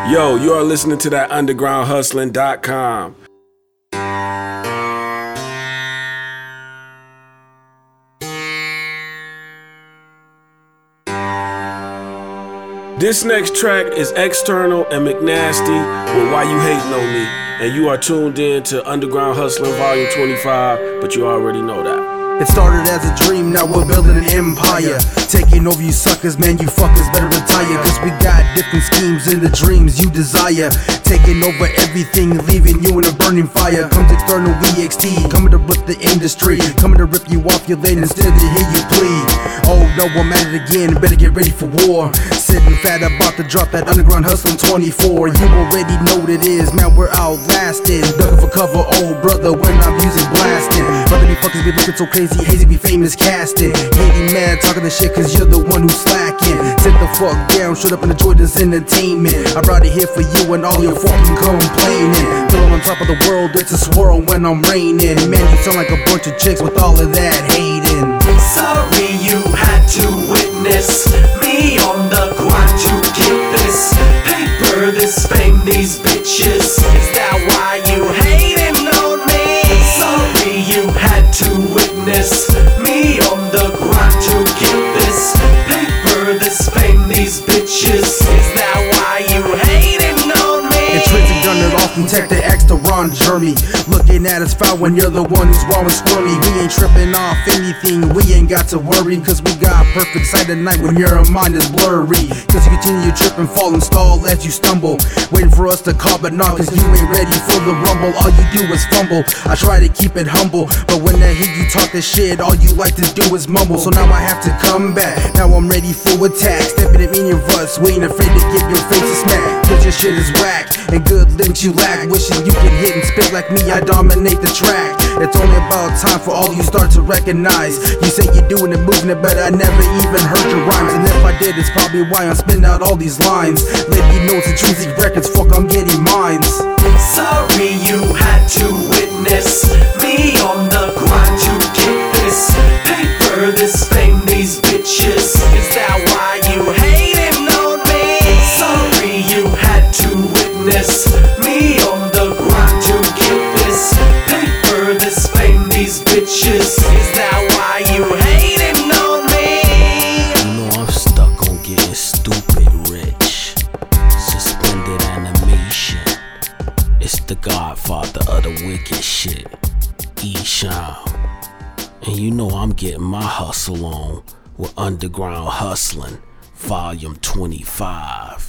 Yo, you are listening to that undergroundhustling.com. This next track is External and McNasty with Why You Hating On Me, and you are tuned in to Underground Hustling Volume 25, but you already know that. It started as a dream, now we're building an empire. Taking over you suckers, man, you fuckers better retire. Cause we got different schemes in the dreams you desire. Taking over everything, leaving you in a burning fire. Comes External EXT, coming to rip the industry. Coming to rip you off your lane instead to hear you plead. Oh no, I'm at it again, better get ready for war. Sitting fat, about to drop that Underground Hustling 24. You already know what it is, man, we're outlasting. Ducking for cover, oh brother, when I'm music blasting. Brother, these fuckers be looking so crazy, hazy be famous casting. Hating man, talking the shit cause you're the one who's slacking. Sit the fuck down, shut up and enjoy this entertainment. I brought it here for you and all your fucking complaining. Feel on top of the world, it's a swirl when I'm raining. Man, you sound like a bunch of chicks with all of that hating. Sorry you had to witness me on the grind to get this paper, this fame, these bitches. Is that why you hating on me? Sorry you had to witness me on the grind to get this paper, this fame, these bitches. Is that why you hating on me? Intrinsic done it off from Tech to X to Ron Jeremy. Looking at us foul when you're the one who's raw and squirmy. We ain't tripping off anything, we ain't got to worry. Cause we got perfect sight at night when your mind is blurry. Cause you continue to trip and fall and stall as you stumble. Waiting for us to call but not cause you ain't ready for the rumble. All you do is fumble, I try to keep it humble. But when I hear you talk this shit, all you like to do is mumble. So now I have to come back, now I'm ready for attack. Stepping at me in your ruts, we ain't afraid to give your face a smack. Cause your shit is whack, and good limbs you lack. Wishing you could hit and spit like me, I dominate the track. It's only about time for all you start to recognize. You say you're doing it, moving it, but I never even heard your rhymes. And if I did, it's probably why I'm spitting out all these lines. Let you know it's Intrinsic Records, fuck, I'm getting mines. Sorry you had to witness me on the grind to get this paper, this fame, these bitches. Is that why you hating on me? Sorry you had to witness me on the grind to get this paper, this fame, these bitches. Is that why you hating on me? You know I'm stuck on getting stupid rich. Suspended animation. It's the godfather of the wicked shit, Esham. And you know I'm getting my hustle on with Underground Hustling, Volume 25.